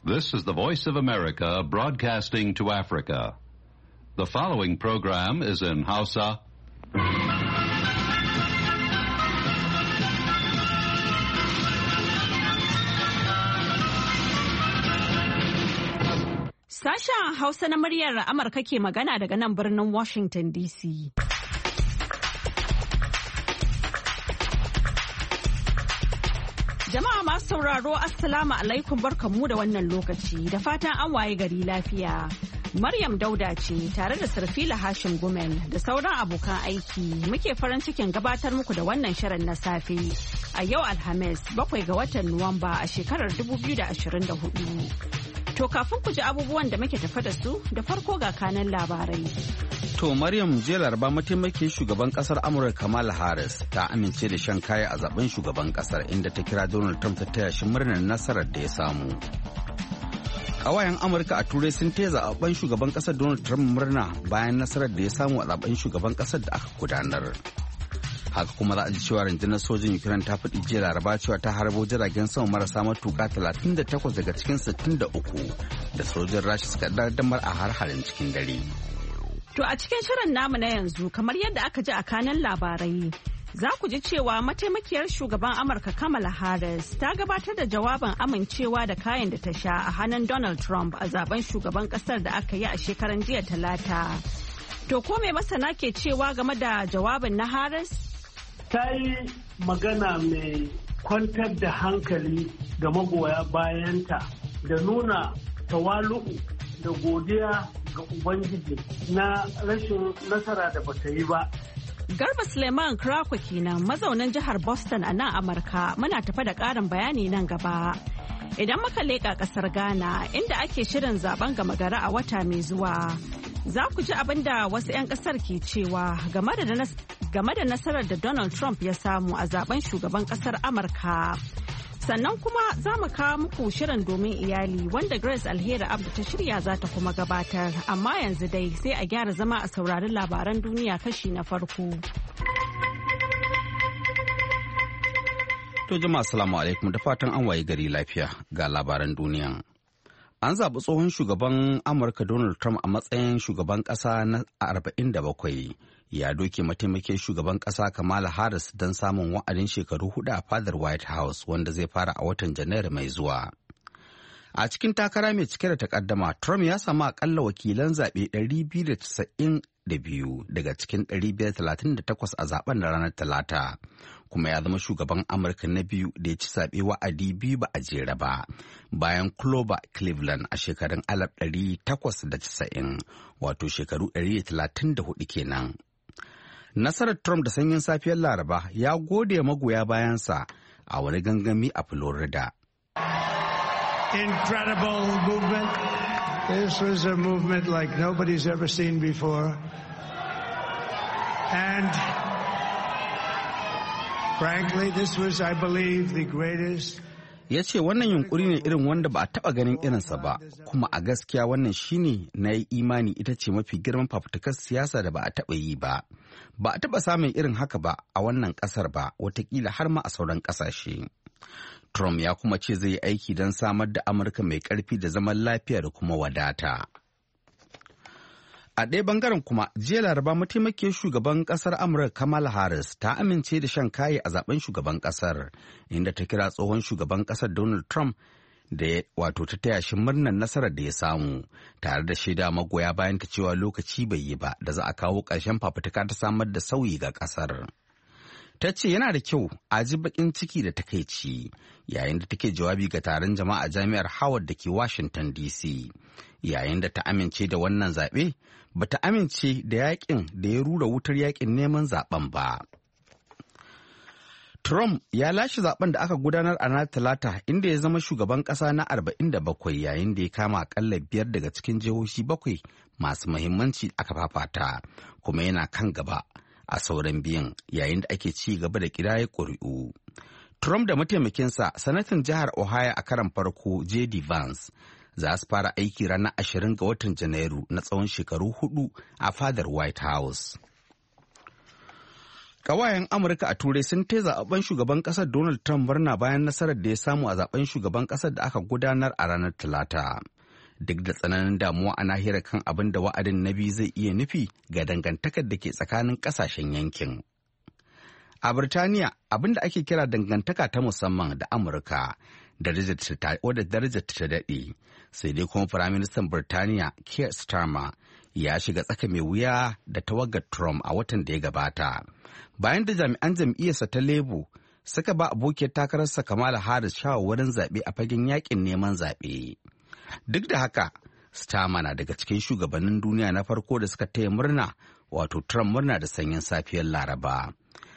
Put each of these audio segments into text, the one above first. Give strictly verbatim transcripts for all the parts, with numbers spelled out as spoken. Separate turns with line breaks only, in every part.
This is the Voice of America broadcasting to Africa. The following program is in Hausa.
Sashen Hausa na muryar Amurka ke magana daga nan birnin Washington D C. Jama'a masu sauraro Assalamu alaikum barkanmu da wannan lokaci da fatan an waye gari lafiya. Maryam Dauda ce tare da Sarfila Hashim Gumel da sauran abokan aiki muke farin cikin gabatar muku da wannan shirin na safe a yau Alhamis bakwai ga watan Nuwamba a shekarar dubu biyu da ashirin da hudu. To kafin ku ji abubuwan da muke tafa da su da farko ga kanan labarai.
To Maryam jiya Laraba mataimakin shugaban kasar Amurka Kamala Harris ta amince da shan kaya a zaben shugaban kasar inda ta kira Donald Trump ta taya shi murnar nasarar da ya samu. Kawayen Amurka a Turai sun taya zaben shugaban kasar Donald Trump murna bayan nasarar da ya samu a zaben shugaban kasar da aka gudanar. Haka kuma za a ji cewa rundunar sojin Ukraine ta faɗi jiya Laraba cewa ta harbo jiragen sama marasa matuƙa talatin da takwas daga cikin sittin da uku da sojin Rasha suka daddamar a har-harin cikin dare.
To a cikin shirin namu na yanzu kamar yadda aka ji a kanan labarai za ku ji cewa mataimakiyar shugaban Amurka Kamala Harris ta gabatar da jawabin amincewa da kayan da ta sha a hannun Donald Trump a zaben shugaban kasar da aka yi a shekaran jiya Talata. To ko me masana ke cewa game da jawabin na Harris?
Ta yi magana mai kwantar da hankali ga magoya bayanta da nuna tawalu'u da godiya ga Ubangiji na rashin nasara da bata yi ba.
Garba Suleiman Krako kenan mazaunin jihar Boston a nan Amurka muna tafa da ƙarin bayani nan gaba. Idan muka leƙa ƙasar Ghana inda ake shirin zaben gama gari a wata mai zuwa. Za ku ji abin da wasu 'yan ƙasar ke cewa game da game da nasarar da Donald Trump ya samu a zaben shugaban ƙasar Amurka. Sannan kuma za mu kawo muku shirin domin iyali wanda Grace Alheri Abdu ta shirya za ta kuma gabatar. Amma yanzu dai sai a gyara zama a saurari labaran duniya kashi na farko.
To jama'a assalamu alaikum da fatan an waye gari lafiya ga labaran duniya. An zaɓi tsohon shugaban Amurka Donald Trump a matsayin shugaban ƙasa na arba'in da bakwai. Ya doke mataimakin shugaban ƙasa Kamala Harris don samun wa'adin shekaru hudu a fadar White House wanda zai fara a watan Janairu mai zuwa. A cikin takara mai cike da takaddama, Trump ya samu akalla wakilan zaɓe ɗari biyu da casa'in da biyu daga cikin ɗari biyar da talatin da takwas a zaben na ranar Talata. Kuma ya zama shugaban Amurka na biyu da ya ci zaɓe wa'adi biyu ba a jere ba, bayan Clover Cleveland a shekarun alif ɗari takwas da casa'in, wato shekaru ɗari da talatin da hudu kenan. Nasarar Trump da sanyin safiyar Laraba ya gode magoya bayansa a wani gangami a Florida.
Incredible movement. This was a movement like nobody's ever seen before. And frankly, this was, I believe, the greatest.
Ya ce wannan yunkuri ne irin wanda ba a taɓa ganin irinsa ba, kuma a gaskiya wannan shine na yi imani ita ce mafi girman fafutukar siyasa da ba a taɓa yi ba. Ba a taɓa samun irin haka ba a wannan ƙasar ba, watakila har ma a sauran ƙasashe. Trump ya kuma ce zai yi aiki don samar da Amurka mai ƙarfi da zaman lafiya da kuma wadata. A ɗaya bangaren kuma, jiya Laraba mataimakiyar shugaban ƙasar Amurka Kamala Harris ta amince da shan kayi a zaben shugaban ƙasar, inda ta kira tsohon shugaban ƙasar Donald Trump da ya wato ta taya shi murnar nasarar da ya samu, tare da shaida magoya bayan ta cewa lokaci bai yi ba da za a kawo ƙarshen fafutuka ta samar da sauyi ga ƙasar. Ta ce yana da kyau a ji baƙin ciki da takaici yayin da take jawabi ga taron jama'a a jami'ar Howard da ke Washington D C. Yayin da ta amince da wannan zaɓe, ba ta amince da yakin da ya rura wutar yakin neman zaben ba. Trump ya lashe zaben da aka gudanar a ranar Talata inda ya zama shugaban ƙasa na arba'in da bakwai yayin da ya kama akalla biyar daga cikin jihohi bakwai masu muhimmanci aka fafata, kuma yana kan gaba a sauran biyan yayin da ake ci gaba da ƙidaya ƙuri'u. Trump da mataimakinsa sanatan jihar Ohio a karan farko J D Vance za su fara aiki ranar ashirin ga watan Janairu na tsawon shekaru hudu a fadar White House. Ƙawayen Amurka a Turai sun taya zaɓen shugaban ƙasar Donald Trump murna bayan nasarar da ya samu a zaɓen shugaban ƙasar da aka gudanar a ranar Talata. Duk da tsananin damuwa a nahiyar kan abin da wa'adin na biyu zai iya nufi ga dangantakar da ke tsakanin ƙasashen yankin. A Birtaniya, abin da ake kira dangantaka ta musamman da Amurka, wadda darajar ta daɗe, sai dai kuma Firaministan Birtaniya Keir Starmer ya shiga tsaka mai wuya da tawagar Trump a watan da ya gabata. Bayan da jami'an jam'iyyarsa ta Labour suka ba abokiyar takararsa Kamala Harris shawarwarin zaɓe a fagen yakin neman zaɓe. Duk da haka, Starmer na daga cikin shugabannin duniya na farko da suka taya murna, wato Trump murna da sanyin safiyar Laraba.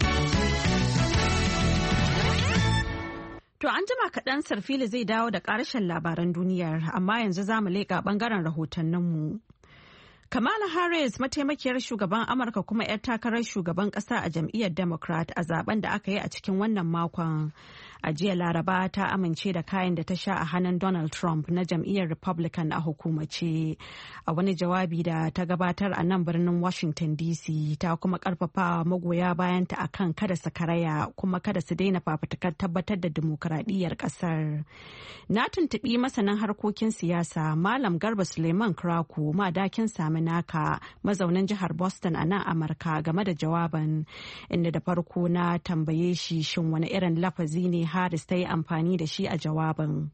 To an jima kaɗan Sarfili zai dawo da ƙarshen labaran duniyar, amma yanzu za mu leƙa ɓangaren rahotanninmu. Kamala Harris, mataimakiyar shugaban Amurka kuma 'yar takarar shugaban ƙasa a jam'iyyar Democrat a zaben da aka yi a cikin wannan makon. A jiya Laraba ta amince da kayan da ta sha a hannun Donald Trump na jam'iyyar Republican a hukumace. A wani jawabi da ta gabatar a nan birnin Washington D C ta kuma karfafa magoya bayanta a kan kada su karaya kuma kada su daina fafutukar tabbatar da dimokuraɗiyyar ƙasar. Na tuntuɓi masanin harkokin siyasa Malam Garba Suleiman Kraku madakin Saminaka mazaunin jihar Boston a nan Amurka game da jawaban, inda da farko na tambaye shi shin wani irin lafazi ne Harris ta yi amfani da shi a jawabin.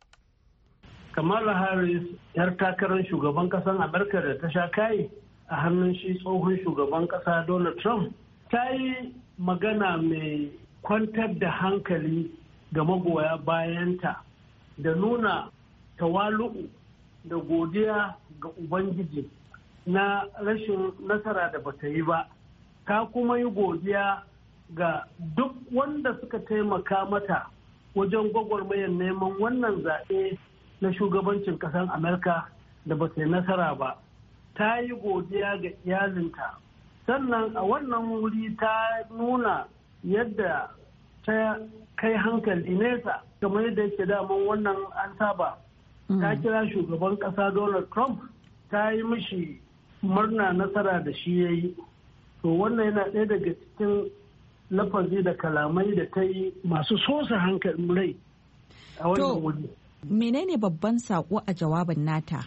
Kamala Harris, 'yar takarar shugaban ƙasar Amurka da ta sha kai a hannun shi tsohon shugaban ƙasa Donald Trump, ta yi magana mai kwantar da hankali ga magoya bayanta da nuna tawalu'u da godiya ga Ubangiji na rashin nasara da bata yi ba. Ta kuma yi godiya ga duk wanda suka taimaka mata wajen gwagwarmayar neman wannan zaɓe na shugabancin ƙasar Amurka da ba ta yi nasara ba. Ta yi godiya ga iyalinta. Sannan a wannan wuri ta nuna yadda ta kai hankali nesa kamar yadda yake daman wannan an saba. Ta kira shugaban ƙasa Donald Trump ta yi mishi murna nasara da shi ya yi. To wannan yana ɗaya daga cikin lafazi da kalamai da ta yi masu sosa hankalin rai a wannan wuri.
Menene babban saƙo a jawabin nata?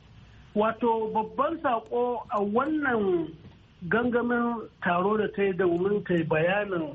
Wato babban saƙo a wannan gangamin taro da ta yi domin ta yi bayanin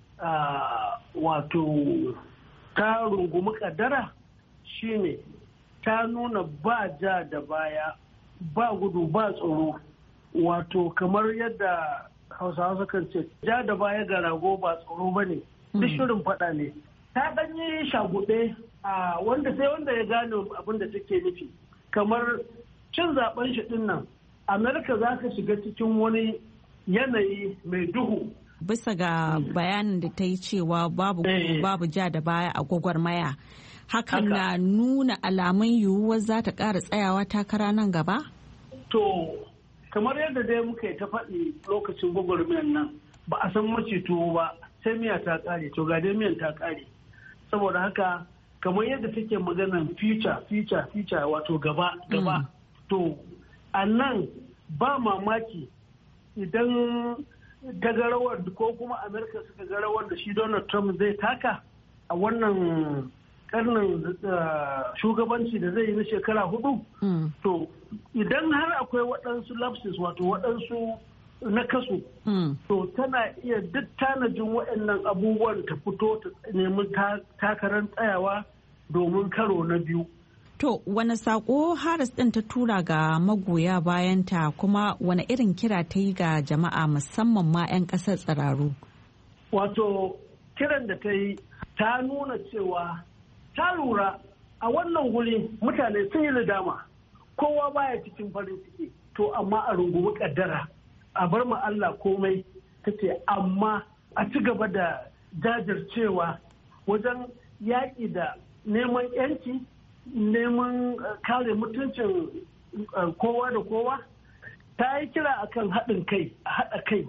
wato ta rungumi kaddara shine ta nuna ba ja da baya, ba gudu ba tsoro, wato kamar yadda Hausawa sukan ce ja da baya ga rago ba tsoro ba ne, duk shirin faɗa ne. Ta ɗan yi shaguɗe a wanda sai wanda ya gane abin da take nufi, kamar cin zaben shi ɗin nan Amerika za ta shiga cikin wani yanayi mai duhu.
Bisa ga bayanin da ta yi cewa babu babu ja da baya a gwagwarmaya, hakan na nuna alamun yiwuwar za ta ƙara tsayawa takara nan gaba?
To, kamar yadda dai muka yi ta faɗi lokacin gwagwarmayar nan, ba a san mace tuwo ba sai miya ta ƙare, to ga dai miyan ta ƙare. Saboda haka kamar yadda take maganan future future future wato gaba gaba, mm. to a nan ba mamaki idan ta ga rawar ko kuma Amerika suka ga rawar da shi Donald Trump zai taka a wannan karnin shugabanci da zai yi na shekara hudu. Mm. To idan har akwai waɗansu lapses wato waɗansu na kasu, mm. to tana iya duk tanajin waɗannan abubuwan ta fito ta nemi takarar tsayawa domin karo na biyu.
To, wane saƙo Harris ɗin ta tura ga magoya bayanta kuma wane irin kira ta yi ga jama'a musamman ma 'yan ƙasar tsiraru?
Wato, kiran da ta yi ta nuna cewa ta lura a wannan guri mutane sun yi nadama, kowa baya cikin farin ciki, to amma a rungumi ƙaddara, a bar ma Allah komai, ta ce amma a ci gaba da jajircewa wajen yaƙi da neman 'yanci, neman kare mutuncin kowa da kowa. Ta yi kira akan haɗin kai, a haɗa kai,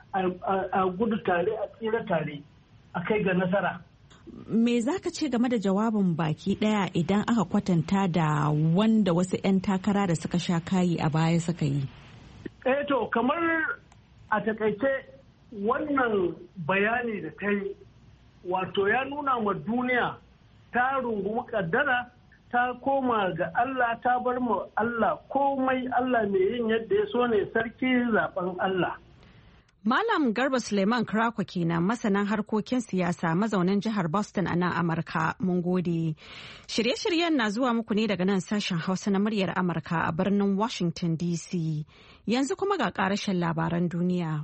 a gudu tare, a tsira tare, a kai ga nasara.
Me za ka ce game da jawabin baki ɗaya idan aka kwatanta da wanda wasu 'yan takara da suka sha kayi a baya suka yi?
Eh to, kamar a takaice wannan bayani da ta yi wato ya nuna ma duniya ta rungumi kaddara ta koma ga Allah ta bar mu Allah komai Allah mai yin yadda ya so ne sarki zaben Allah.
Malam Garba Suleiman Krakwa kenan masanan harkokin siyasa mazaunin jihar Boston a nan Amurka. Mun gode. Shirye-shiryen na zuwa muku ne daga nan sashen Hausa na muryar Amurka a birnin Washington D C. Yanzu kuma ga ƙarashin labaran duniya.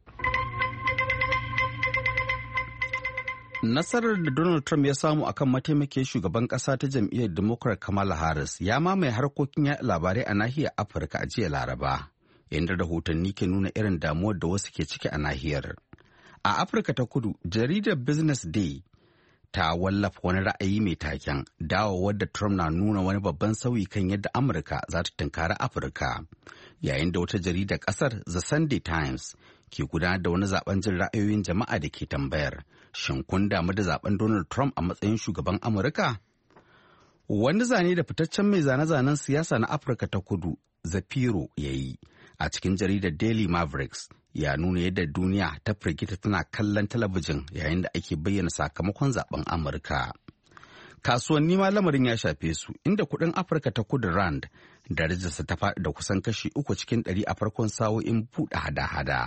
Nasarar da Donald Trump ya samu akan mataimakin shugaban ƙasa ta jam'iyyar Democrat Kamala Harris ya mamaye harkokin yaɗa labarai a nahiyar Afirka a jiya Laraba. Inda rahotanni ke nuna irin damuwar da wasu ke ciki a nahiyar. A Afirka ta Kudu, jaridar Business Day ta wallafa wani ra'ayi mai taken dawowar da Trump na nuna wani babban sauyi kan yadda Amurka za ta tunkari Afirka. Yayin da wata jaridar ƙasar The Sunday Times ke gudanar da wani zaben jin ra'ayoyin jama'a da ke tambayar, shin kun damu da zaben Donald Trump a matsayin shugaban Amurka? Wani zane da fitaccen mai zane-zanen siyasa na Afirka ta Kudu, Zafiro, ya yi a cikin jaridar Daily Mavericks ya nuna yadda duniya ta firgita tana kallon talabijin yayin da ake bayyana sakamakon zaben Amurka. Kasuwanni ma lamarin ya shafe su, inda kuɗin Afirka ta Kudu Rand darajarsa ta faɗi da kusan kashi uku cikin ɗari a farkon sa'o'in buɗe hada-hada.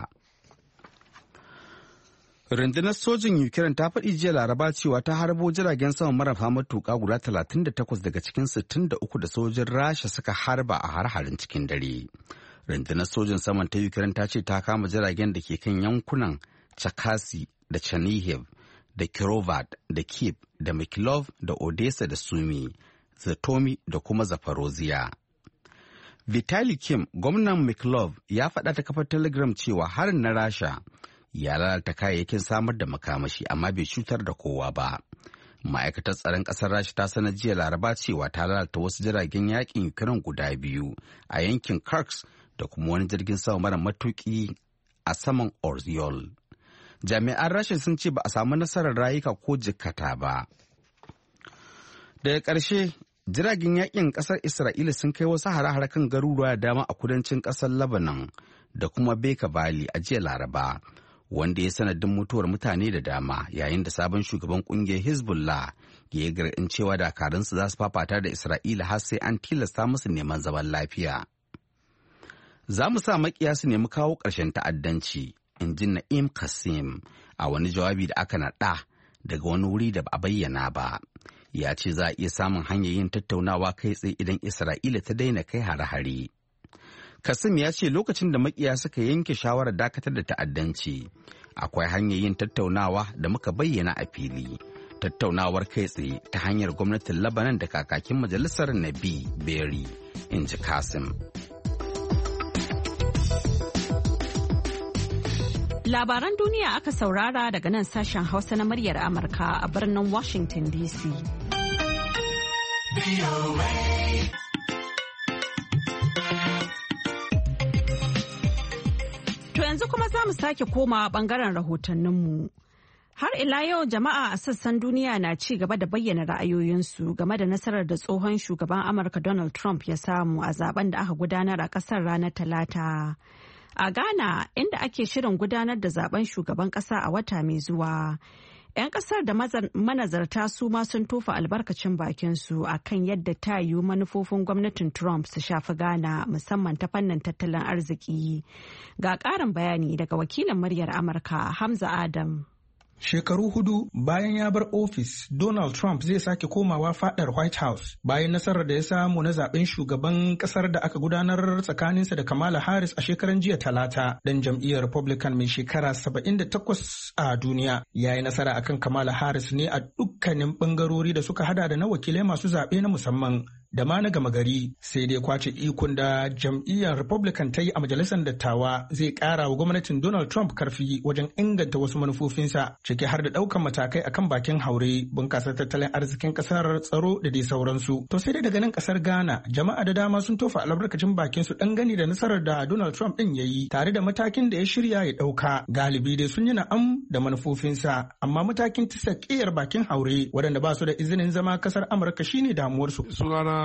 Rundunar sojin Ukraine ta faɗi jiya Laraba cewa ta harbo jiragen sama marasa matuƙa guda talatin da takwas daga cikin sittin da uku da sojin Rasha suka harba a har-harin cikin dare. Rundunar sojin saman ta Ukraine ta ce ta kama jiragen da ke kan yankunan Chakasi da Chernihiv da Kirovad da Kyiv da Mykolaiv da Odessa da Sumy, Zatomi da kuma Zaporozhye. Vitali Kim, gwamnan Mykolaiv, ya faɗa ta kafar Telegram cewa harin na Rasha ya lalata kayayyakin samar da makamashi amma bai cutar da kowa ba. Ma'aikatar tsaron ƙasar Rasha ta sanar jiya Laraba cewa ta lalata wasu jiragen yakin Ukraine guda biyu a yankin Kursk da kuma wani jirgin sama mara matuƙi a saman Oryol. Jami'an Rasha sun ce ba a samu nasarar rayuka ko jikkata ba. Daga ƙarshe, jiragen yakin ƙasar Isra'ila sun kai wasu hare-hare kan garuruwa da dama a kudancin ƙasar Lebanon da kuma Beka Valley a jiya Laraba, wanda ya sanadin mutuwar mutane da dama yayin da sabon shugaban kungiyar Hezbollah ya yi gargaɗin cewa dakarunsu za su fafata da Isra'ila har sai an tilasta musu neman zaman lafiya. Za mu sa makiya su nemi kawo ƙarshen ta'addanci, in ji Na'im Qassem a wani jawabi da aka naɗa daga wani wuri da ba a bayyana ba. Ya ce za a iya samun hanyar yin tattaunawa kai tsaye idan Isra'ila ta daina kai hare-hare. Qassem ya ce lokacin da makiya suka yanke shawarar dakatar da ta'addanci, akwai hanyar yin tattaunawa da muka bayyana a fili. Tattaunawar kai tsaye ta hanyar gwamnatin Lebanon da kakakin majalisar Nabi Berri, in ji Qassem.
Labaran duniya aka saurara daga nan sashen Hausa na muryar Amurka a birnin Washington D C. To yanzu kuma za mu sake komawa bangaren rahotanninmu. Har ila yau jama'a a sassan duniya na ci gaba da bayyana ra'ayoyinsu game da nasarar da tsohon shugaban Amurka Donald Trump ya samu a zaben da aka gudanar a ƙasar ranar Talata. A Ghana, inda ake shirin gudanar da zaben shugaban ƙasa a wata mai zuwa, 'yan ƙasar da manazarta su ma sun tofa albarkacin bakinsu a kan yadda ta yiwu manufofin gwamnatin Trump su shafi Ghana musamman ta fannin tattalin arziki. Ga ƙarin bayani daga wakilin muryar Amurka Hamza Adam.
Shekaru hudu bayan ya bar ofis, Donald Trump zai sake komawa fadar White House bayan nasarar da ya samu na zaben shugaban kasar da aka gudanar tsakaninsa da Kamala Harris a shekaran jiya Talata. Dan jam'iyyar Republican mai shekara saba'in da takwas a duniya ya yi nasara akan Kamala Harris ne a dukkanin bangarori da suka hada da na wakilai masu zaɓe na musamman da ma na gama gari, sai dai kwace ikon da jam'iyyar Republican ta yi a majalisar dattawa zai ƙara wa gwamnatin Donald Trump karfi wajen inganta wasu manufofinsa, ciki har da ɗaukan matakai akan bakin haure, bunƙasar tattalin arzikin ƙasar, tsaro da dai sauransu. To sai dai daga nan ƙasar Ghana, jama'a da dama sun tofa albarkacin bakin su dangane da nasarar da Donald Trump ɗin ya yi tare da matakin da ya shirya ya ɗauka. Galibi dai sun yi na'am da manufofinsa, amma matakin tisa ƙiyar bakin haure waɗanda ba su da izinin zama ƙasar Amurka shine damuwarsu.
Sunana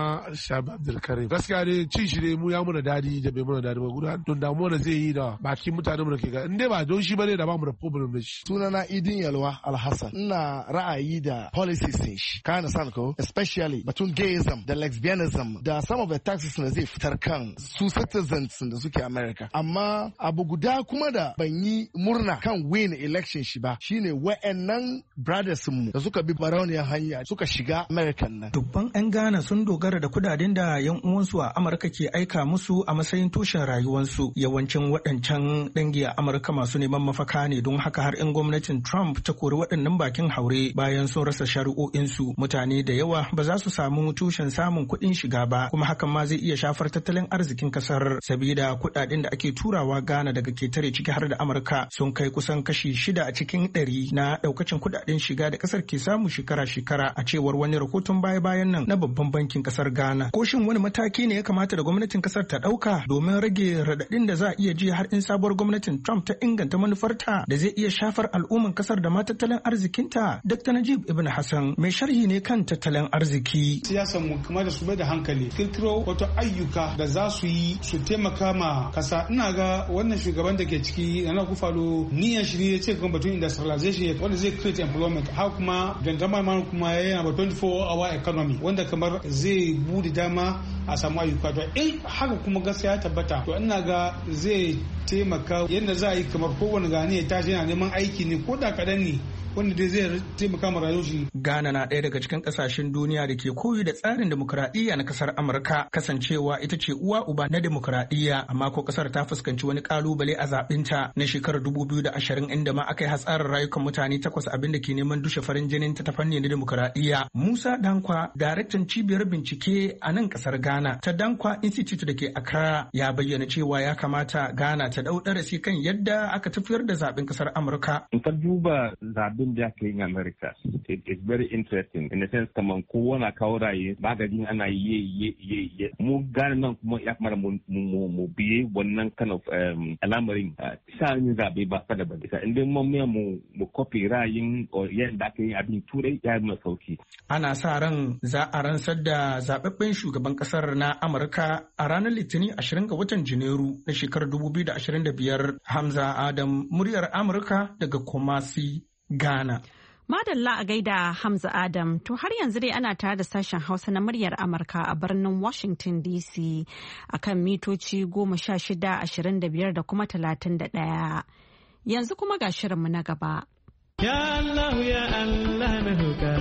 sunana Shabi Abdulkarim. Gaskiya ne cin shi ne mu ya muna dadi da bai muna dadi ba guda don damuwa da zai yi da bakin mutane mu da ke ga in dai ba don shi bane da ba mu da problem da shi.
Sunana Idin Yalwa Alhassan. Ina ra'ayi da policies din shi. Kana san ko especially batun gayism da lesbianism da some of the taxes na zai fitar kan su citizens da suke America. Amma abu guda kuma da ban yi murna kan win election shi ba shine wa'annan brothers mu da suka bi barauniyar hanya suka shiga American nan.
Dubban 'yan Ghana sun dogara da kudaden da 'yan uwansu a Amurka ke aika musu a matsayin tushen rayuwarsu. Yawancin waɗancan dangi a Amurka masu neman mafaka ne, don haka har in gwamnatin Trump ta kori waɗannan bakin haure bayan sun rasa shari'o'insu, mutane da yawa ba za su samu tushen samun kuɗin shiga ba, kuma hakan ma zai iya shafar tattalin arzikin kasar, sabida kuɗaɗen da ake turawa Ghana daga ketare ciki har da Amurka sun kai kusan kashi shida a cikin ɗari na ɗaukacin kuɗaɗen shiga da kasar ke samu shekara-shekara, a cewar wani rahoton baya-bayan nan na babban bankin kasar Ghana. Ko shin wani mataki ne ya kamata da gwamnatin kasar ta ɗauka domin rage raɗaɗin da za a iya ji har in sabuwar gwamnatin Trump ta inganta manufarta da zai iya shafar al'umman kasar da ma tattalin arzikinta? Doctor Najib Ibn Hassan mai sharhi ne kan tattalin arziki.
Siyasan mu kuma da su bai da hankali kirkiro wato ayyuka da za su yi su taimaka ma kasa. Ina ga wannan shugaban da ke ciki Nana Akufo-Addo niyan shi ne ya ce kan batun industrialization wanda zai create employment, har kuma gandama man kuma yana ba twenty-four hour economy wanda kamar zai bude dama a samu ayyuka. To in haka kuma gaskiya ya tabbata to ina ga zai taimaka yadda za a yi kamar kowane gane ya tashi yana neman aiki ne ko da kaɗan ne wanda dai zai taimaka ma rayuwar shi.
Ghana na ɗaya daga cikin ƙasashen duniya da ke koyi da tsarin demokuraɗiyya na ƙasar Amurka, kasancewa ita ce uwa uba na demokuraɗiyya, amma ko ƙasar ta fuskanci wani ƙalubale a zaɓinta na shekarar dubu biyu da ashirin inda ma aka yi hatsarin rayukan mutane takwas, abin da ke neman dushe farin jinin ta ta fanni na demokuraɗiyya. Musa Dankwa, daraktan cibiyar bincike a nan ƙasar Ghana ta Dankwa Institute da ke Accra, ya bayyana cewa ya kamata Ghana ta ɗau darasi kan yadda aka tafiyar da zaɓen ƙasar Amurka.
In ka duba zaɓen da aka yi in America, it is very interesting in the sense kaman kowa na kawo raye magani ana yi ye ye ye mu gane nan kuma ya kamata mu mu biye wannan kind of al'amarin sha'anin zabe ba kada ba bisa inda mun mu mu copy ra'ayin yadda aka yi abin turai ya yi sauki.
Ana sa ran za a rantsar da zababben shugaban kasar na Amurka a ranar Litinin ashirin ga watan Janairu na shekarar dubu biyu da ashirin da biyar. Hamza Adam, muryar Amurka daga Kumasi, Ghana.
Madalla a gaida Hamza Adam. To har yanzu dai ana tare da sashen Hausa na muryar Amurka a birnin Washington D C a kan mitoci goma sha shida, ashirin da biyar da kuma talatin da ɗaya. Yanzu kuma ga shirinmu na gaba.
Ya Allah ya Allah na roƙa.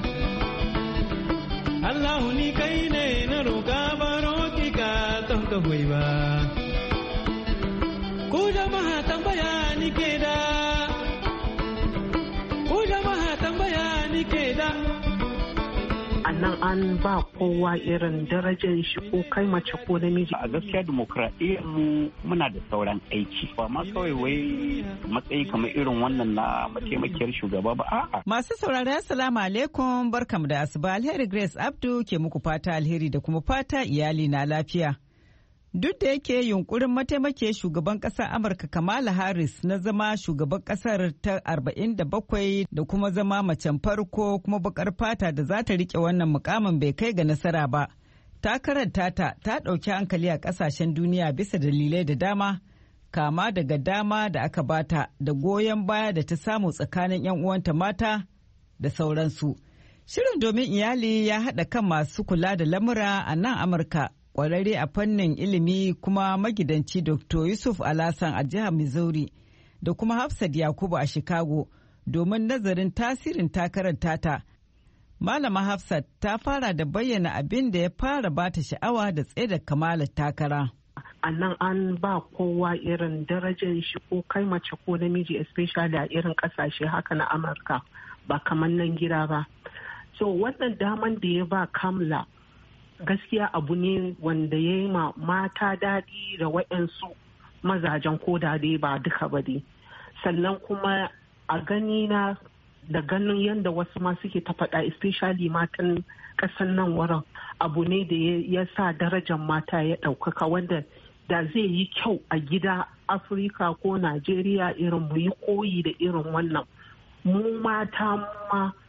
Allah ni kai ne na roƙa baro ki ka ton ka ba. Ku jama'a tambaya ni ke da.
A nan an ba kowa irin darajar shi ko kai mace ko namiji.
A gaskiya demokradiyyar mu muna da sauran aiki. Ba ma kawai wai matsayi kamar irin wannan na mataimakiyar shugaba ba a'a.
Masu saurari assalamu alaikum barkamu da asuba, Alheri Grace Abdu ke muku fata alheri da kuma fata iyali na lafiya. Duk da yake yunkurin mataimakiyar shugaban ƙasar Amurka Kamala Harris na zama shugaban ƙasar ta arba'in da bakwai da kuma zama macen farko kuma bakar fata da za ta riƙe wannan mukamin bai kai ga nasara ba. Takarar tata ta ɗauki hankali a ƙasashen duniya bisa dalilai da dama, kama daga dama da aka bata da goyon baya da ta samu tsakanin 'yan uwanta mata da sauransu. Shirin domin iyali ya haɗa kan masu kula da lamura a nan Amurka. Kwararre a fannin ilimi kuma magidanci Doctor Yusuf Alasan a jihar Missouri da kuma Hafsat Yakubu a Chicago domin nazarin tasirin takarar tata. Malama Hafsat ta fara da bayyana abin da ya fara bata sha'awa da tsaida Kamala takara.
A nan an ba kowa irin darajar shi ko kai mace ko namiji, especially a irin kasashe haka na Amurka, ba kamar nan gida ba. So wannan daman da ya ba Kamala gaskiya abu ne wanda ya yi ma mata daɗi da waɗansu mazajen ko da dai ba duka ba dai. Sannan kuma a gani na da ganin yadda wasu ma suke ta faɗa, especially matan ƙasan nan wurin, abu ne da ya sa darajar mata ya ɗaukaka, wanda da zai yi kyau a gida Afirka ko Najeriya irin mu yi koyi da irin wannan. Mu mata ma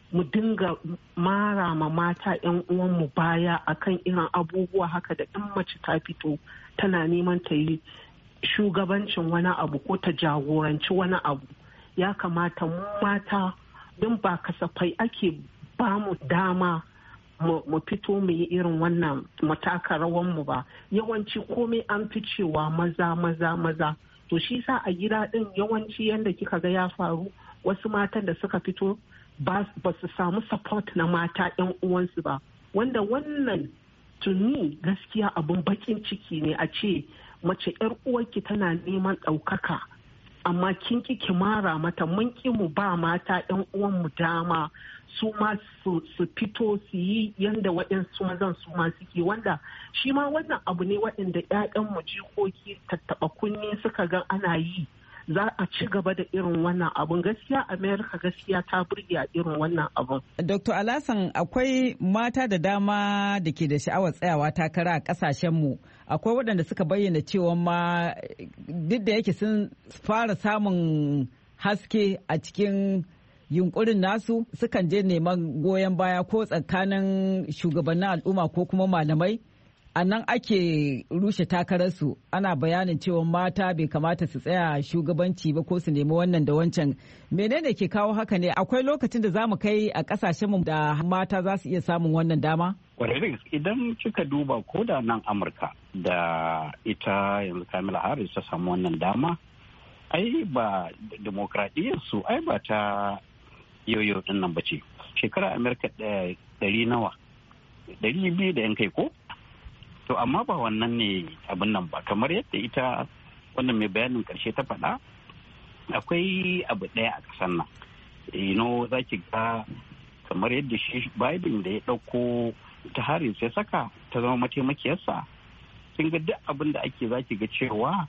mu dinga mara ma mata 'yan uwanmu baya akan irin abubuwa haka da in mace ta fito tana neman ta yi shugabancin wani abu ko ta jagoranci wani abu. Ya kamata mu mata don ba kasafai ake ba mu dama mu fito mu yi irin wannan mataka rawanmu ba. Yawanci komai an fi cewa maza maza maza. To shi sa a gida din yawanci yadda kika ga ya faru wasu matan da suka fito ba su samu support na mata 'yan uwansu ba, wanda wannan tuni gaskiya abin bakin ciki ne a ce mace 'yar uwarki tana neman ɗaukaka amma kin ki kimara mata. Mun ki mu ba mata 'yan uwanmu dama su ma su fito su yi yanda waɗansu mazan su ma suke, wanda shi ma wannan abu ne waɗanda 'ya'yanmu jikoki tattaɓa kunni suka ga ana yi. Za a ci gaba da irin wannan abun. Gaskiya Amerika gaskiya ta burge a irin wannan abun.
Doctor Alasan, akwai mata da dama da ke da sha'awar tsayawa takara a kasashenmu. Akwai waɗanda suka bayyana cewa ma duk da yake sun fara samun haske a cikin yunkurin nasu, sukan je neman goyon baya ko tsakanin shugabannin al'umma ko kuma malamai. A nan ake rushe takararsu, ana bayanin cewa mata bai kamata su tsaya shugabanci ba ko su nemi wannan da wancan. Menene ke kawo haka ne? Akwai lokacin da za mu kai a kasashenmu da mata za su iya samun wannan dama?
Idan kika duba ko da nan Amurka da ita yanzu Kamala Harris ta samu wannan dama, ai ba demokradiyyarsu ai ba ta yoyo din nan ba ce. Shekara Amurka ɗari nawa? Ɗari biyu da yan kai ko? To amma ba wannan ne abin nan ba, kamar yadda ita wannan mai bayanin karshe ta faɗa, akwai abu ɗaya a ƙasar nan. You know, za ki ga kamar yadda shi Biden da ya ɗauko ta Harris ya saka ta zama mataimakiyarsa, kin ga duk abin da ake za ki ga cewa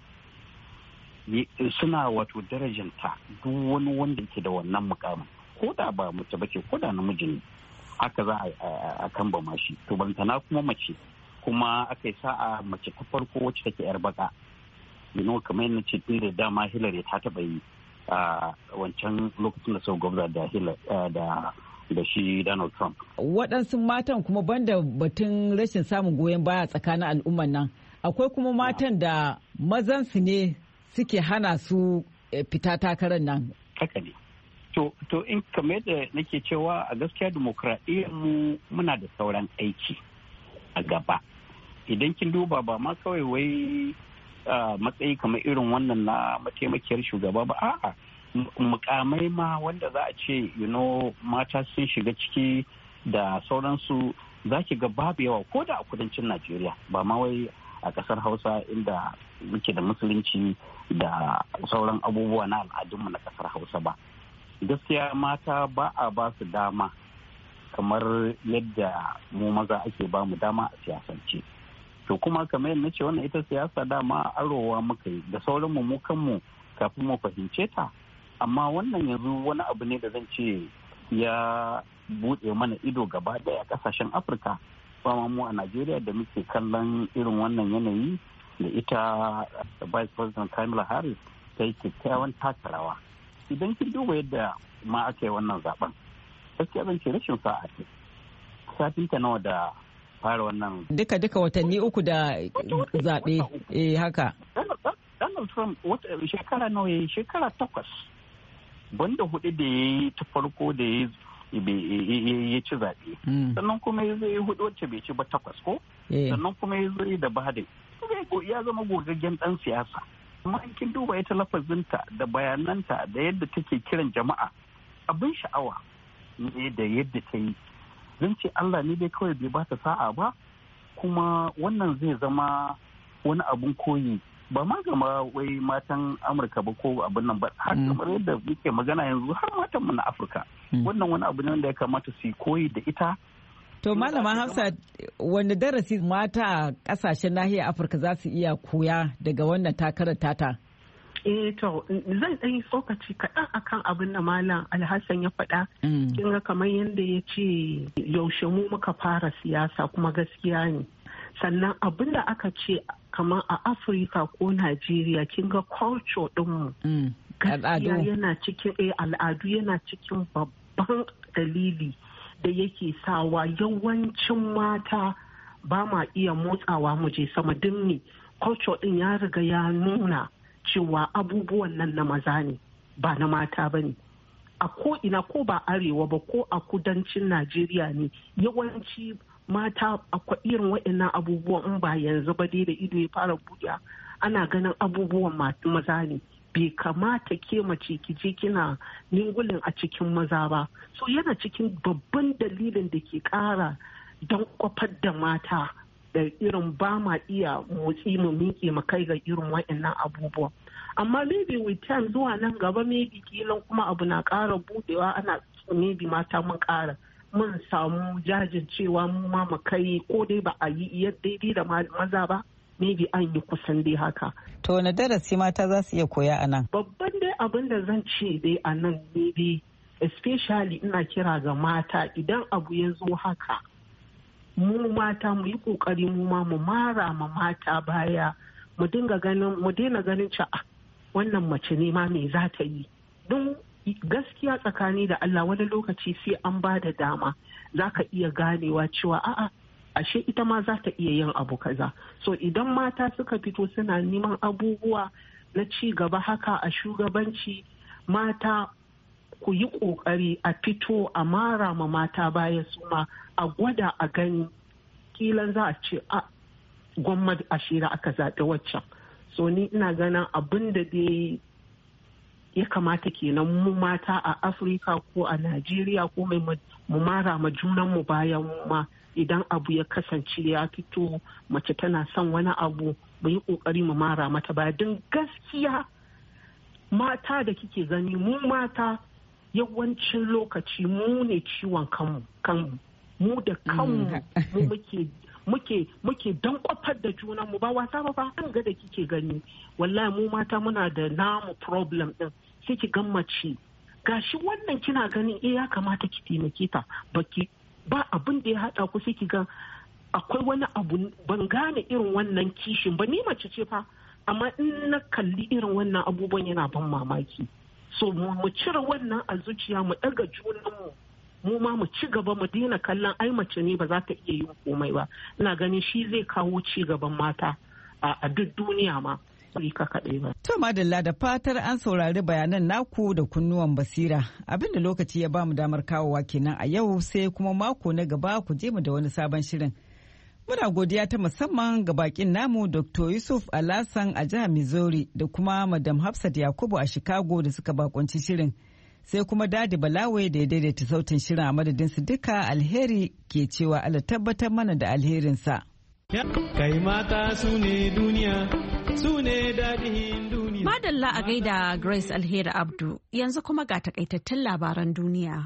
suna wato darajanta duk wani wanda ke da wannan mukamin, ko da ba mace ba ce ko da namiji ne, haka za a kan ba mashi. To bantana kuma mace, kuma aka yi sa'a mace ta farko wacce take yar baka, you know, kamar yadda ce tun da dama Hillary ta taba yi a wancan lokacin da sau gwamna da da da shi Donald Trump.
Waɗansu matan kuma banda batun rashin samun goyon baya tsakanin al'umman nan, akwai kuma matan da mazan su ne suke hana su fita takarar nan.
Haka ne. To, to in kamar yadda nake cewa a gaskiya demokradiyyar mu muna da sauran aiki a gaba. Idan kin duba ba ma kawai wai matsayi kamar irin wannan na mataimakiyar shugaba ba, a'a mukamai ma wanda za a ce you know mata sun shiga ciki da sauransu, za ki ga babu yawa ko da a kudancin Najeriya, ba ma wai a kasar Hausa inda muke da musulunci da sauran abubuwa na al'adunmu na kasar Hausa ba. Gaskiya mata ba a ba su dama kamar yadda mu maza ake ba mu dama a siyasance. To kuma kamar yadda ce wannan ita siyasa dama arowa muka yi da sauran mu kanmu kafin mu fahimce ta. Amma wannan yanzu wani abu ne da zan ce ya buɗe mana ido gaba ɗaya a ƙasashen Afirka, ba mu a Najeriya da muke kallon irin wannan yanayi da ita Vice President Kamala Harris ta yi kyakkyawan takarawa. Idan kin duba yadda ma aka yi wannan zaben, gaskiya zan ce rashin sa'a ce. Satin ta nawa da fara wannan.
Duka duka watanni uku da zaɓe, eh haka.
Donald Trump shekara nawa ya yi? Shekara takwas. Banda hudu da ya yi ta farko da ya ci zaɓe. Sannan kuma ya zai hudu wacce bai ci ba takwas ko? Sannan kuma ya zai da Biden. Ya zama gogaggen ɗan siyasa. Amma in kin duba ita lafazinta da bayananta da yadda take kiran jama'a, abin sha'awa ne da yadda ta yi. Zan ce Allah ne dai kawai bai ba ta sa'a ba, kuma wannan zai zama wani abun koyi ba ma gama wai matan Amurka ba ko abin nan ba, har kamar yadda muke magana yanzu har matan mu na Afirka. Wannan wani abu ne wanda ya kamata su yi koyi da ita.
To Malama Hafsat, wani darasi mata a kasashen nahiyar Afirka za su iya koya daga wannan takarar tata?
Eh to zan ɗan yi tsokaci kaɗan akan abin da Malam Alhassan ya faɗa. Kin ga kamar yadda ya ce yaushe mu muka fara siyasa, kuma gaskiya ne. Sannan abin da aka ce kamar a Afirka ko Najeriya, kin ga culture ɗinmu. Gaskiya yana cikin al'adu yana cikin babban
dalili da yake sawa yawancin mata ba ma iya motsawa mu je sama dinni culture din ya riga ya nuna cewa abubuwan nan na maza ne ba na mata ba ne. A ko ina ko ba arewa ba ko a kudancin Najeriya ne yawanci mata akwai irin waɗannan abubuwan in ba yanzu ba dai da ido ya fara buɗe ana ganin abubuwan maza ne. Bai kamata ke mace ki je kina ningulin a cikin maza ba. So yana cikin babban dalilin da ke ƙara don kwafar da mata da irin ba ma iya motsi mu miƙe mu kai ga irin waɗannan abubuwa. Amma maybe with time zuwa nan gaba maybe kilan kuma abu na ƙara budewa ana maybe mata mun ƙara mun samu jajircewa mu ma mu kai ko dai ba a yi daidai da maza ba maybe an yi kusan dai haka.
To wani darasi mata za su iya koya a nan?
Babban dai abin da zan ce dai a nan ne dai especially ina kira ga mata idan abu ya zo haka mu mata mu yi kokari mu ma mu mara ma mata baya mu dinga ganin mu daina ganin cewa wannan mace ne ma me za ta yi. Don gaskiya tsakani da Allah wani lokaci sai an ba da dama za ka iya ganewa cewa a'a ashe ita ma za ta iya yin abu kaza. So idan mata suka fito suna neman abubuwa na ci gaba haka a shugabanci mata ku yi kokari a fito a mara ma mata baya su ma a gwada a gani kilan za a ce a gwamnati a shira aka zaɓi waccan. So ni ina ganin abin da dai ya kamata kenan mu mata a Afirka ko a Najeriya ko mai mu mara ma junan mu bayan mu ma idan abu ya kasance ya fito mace tana son wani abu mu yi kokari mu mara mata baya. Don gaskiya mata da kike gani mu mata yawancin lokaci mu ne ciwon kanmu kanmu mu da kanmu mu muke muke muke dan kwafar da junan mu ba wasa ba ba an ga da kike gani wallahi mu mata muna da namu problem din sai ki ga mace gashi wannan kina ganin eh ya kamata ki taimake ta baki ba abin da ya hada ku sai ki ga akwai wani abu ban gane irin wannan kishin ba ni mace ce fa amma in na kalli irin wannan abubuwan yana ban mamaki. So mu cire wannan a zuciya mu daga junanmu mu ma mu ci gaba mu daina kallon ai mace ne ba za ta iya yin komai ba. Ina ganin shi zai kawo ci gaban mata a duk duniya ma ka kaɗai ba.
To madalla da fatar an saurari bayanan naku da kunnuwan basira abinda lokaci ya ba mu damar kawowa kenan a yau sai kuma mako na gaba ku je mu da wani sabon shirin. Muna godiya ta musamman ga bakin namu Doctor Yusuf Alasan a jihar Missouri da kuma Madam Hafsat Yakubu a Chicago da suka bakunci shirin. Sai kuma Dadi Balawe da ya daidaita sautin shirin a madadin su duka alheri ke cewa Allah tabbatar mana da alherinsa.
Kai mata su ne duniya, su ne daɗin duniya.
Madalla a gaida Grace Alheri Abdu yanzu kuma ga takaitattun labaran duniya.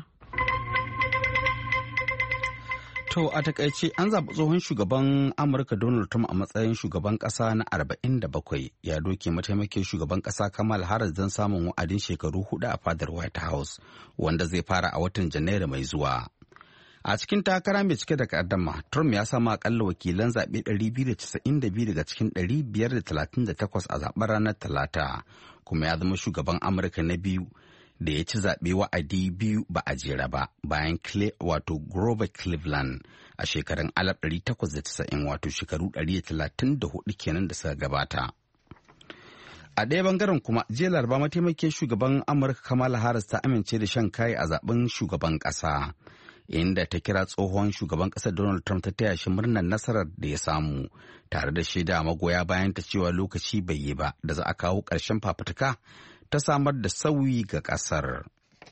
To a takaice an zaɓi tsohon shugaban Amurka Donald Trump a matsayin shugaban ƙasa na arba'in da bakwai ya doke mataimakin shugaban ƙasa Kamala Harris don samun wa'adin shekaru hudu a fadar White House wanda zai fara a watan Janairu mai zuwa. A cikin takara mai cike da kaddama, Trump ya samu akalla wakilan zaɓe ɗari biyu da casa'in da biyu daga cikin ɗari biyar da talatin da takwas a zaɓen ranar Talata, kuma ya zama shugaban Amurka na biyu da ya ci zaɓe wa'adi biyu ba a jera ba bayan wato Grover Cleveland a shekarun alif ɗari takwas da casa'in wato shekaru ɗari da talatin da hudu kenan da suka gabata. A ɗaya bangaren kuma jiya laraba mataimakin shugaban Amurka Kamala Harris ta amince da shan kayi a zaben shugaban ƙasa inda ta kira tsohon shugaban ƙasar Donald Trump ta taya shi murnar nasarar da ya samu tare da shaida magoya bayan ta cewa lokaci bai yi ba da za a kawo ƙarshen fafutuka ta samar da sauyi ga ƙasar.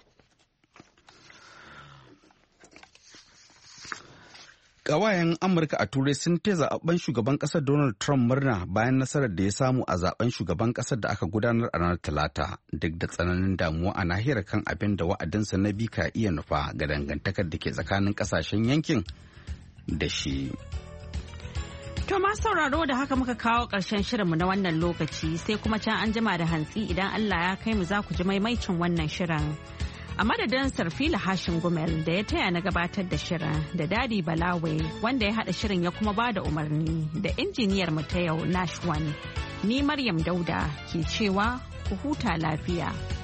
Ƙawayen Amurka a Turai sun taya zaɓen shugaban ƙasar Donald Trump murna bayan nasarar da ya samu a zaɓen shugaban ƙasar da aka gudanar a ranar Talata, duk da tsananin damuwa a nahiyar kan abin da wa'adinsa na bi ka iya nufa ga dangantakar da ke tsakanin ƙasashen yankin da shi.
To ma sauraro da haka muka kawo ƙarshen shirinmu na wannan lokaci sai kuma can an jima da hantsi idan Allah ya kai mu za ku ji maimaicin wannan shirin. A madadin Sarfila Hashin Gumel da ya taya na gabatar da shirin da Dadi Balawe wanda ya haɗa shirin ya kuma ba da umarni da injiniyar mu ta yau Nashwan. Ni Maryam Dauda ke cewa ku huta lafiya.